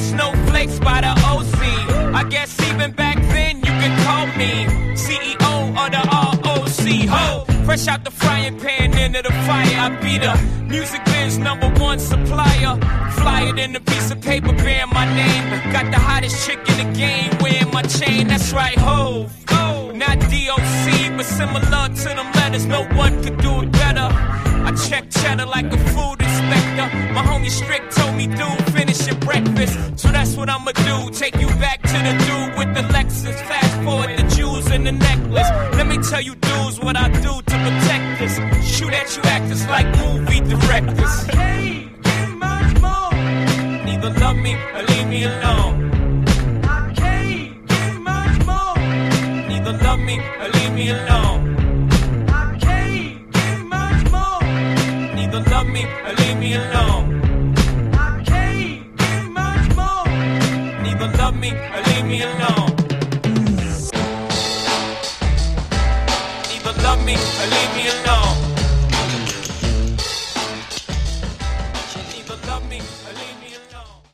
snowflakes by the OC. I guess even back then you could call me CEO of the ROC. Ho! Fresh out the frying pan into the fire. I be the music biz #1 supplier. Flyer than a piece of paper bearing my name. Got the hottest chick in the game wearing my chain. That's right, ho. Not DOC, but similar to them letters. No one could do it better. I check cheddar like a food inspector. My homie Strick told me, dude, finish your breakfast. So that's what I'ma do. Take you back to the dude with the Lexus. Fast forward the jewels and the necklace. Let me tell you dudes what I do to protect this. Shoot at you actors like movie directors. Hey, get much more. Either love me or leave me alone. Either love me or leave me alone. Either love me or leave me alone. Either love me or leave me alone. Either love me or leave me alone.